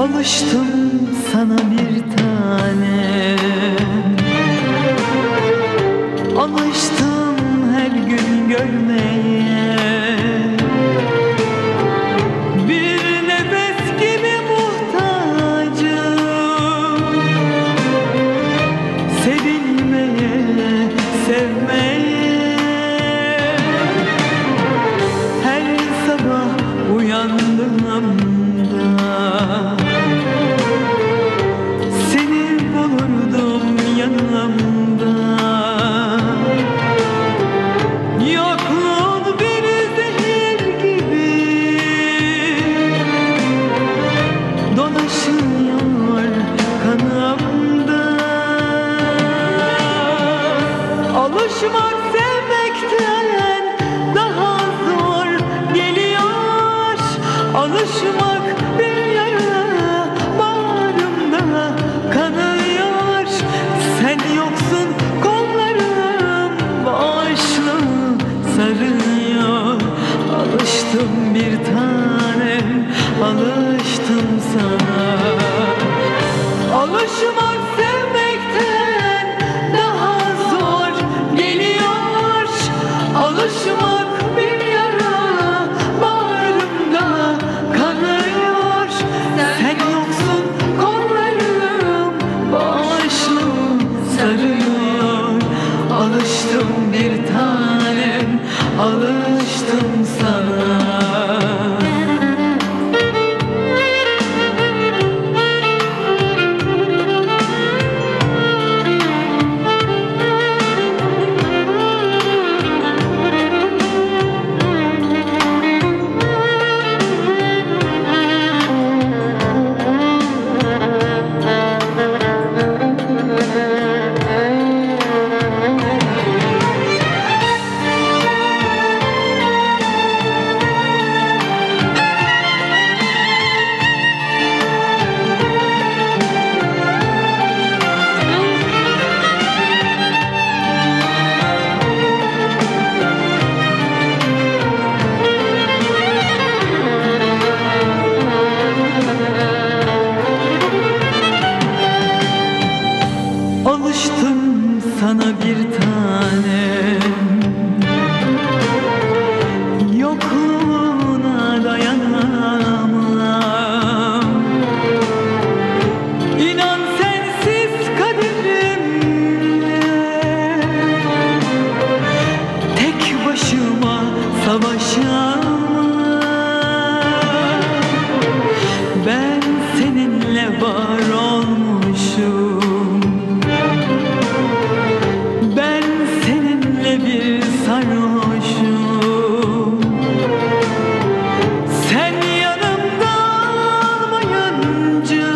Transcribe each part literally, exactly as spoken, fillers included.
Alıştım sana bir tanem, alıştım her gün görmeye. Bir nefes gibi muhtacım, sevilmeye, sevmeye. Her sabah uyandığımda seni bulurdum yanımda. Yokluğun bir zehir gibi dolaşıyor kanımda. Alışmak sevmekten daha zor geliyor. Alışmak bir yara bağrımda kanıyor. Sen yoksun, kollarım boşluğu sarıyor. Alıştım bir tanem, alıştım sana. Alışmak sevmekten daha zor geliyor. Alışmak bir yara bağrımda kanıyor. Sen yoksun, kollarım boşluğu sarıyor. Alıştım bir tanem, alıştım sana. Alıştım sana bir tanem, yokluğuna dayanamam. İnan sensiz kaderimle tek başıma savaşamam. Ben seninle var olmuşum, ben seninle bir sarhoşum. Sen yanımda olmayınca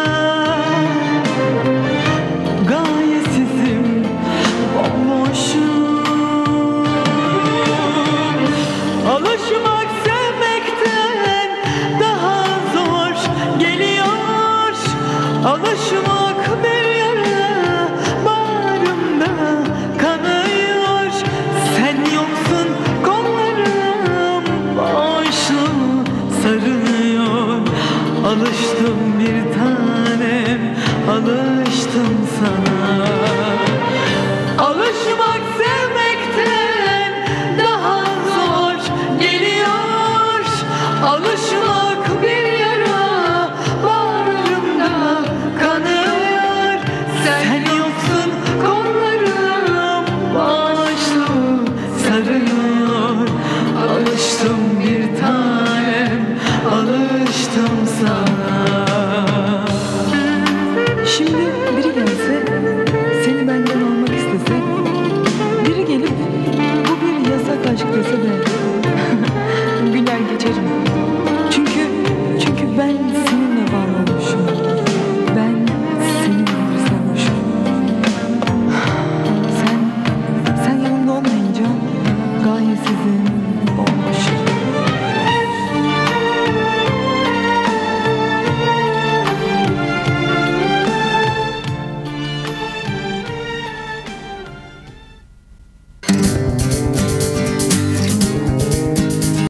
gayesizim, bomboşum. Alışmak sevmekten daha zor geliyor. Alışmak bir yara bağrımda kanıyor. Sen yoksun, kollarım boşluğu sarıyor. Alıştım bir tanem, alıştım sana. Alışmak sevmekten daha zor geliyor. Alışmak bir yara bağrımda kanıyor. Sen yoksun, kollarım boşluğu sarıyor. Alıştım bir tanem, alıştım sana. Şimdi biri gelse, seni benden almak istese, biri gelip bu bir yasak aşk dese de güler geçerim. Çünkü çünkü ben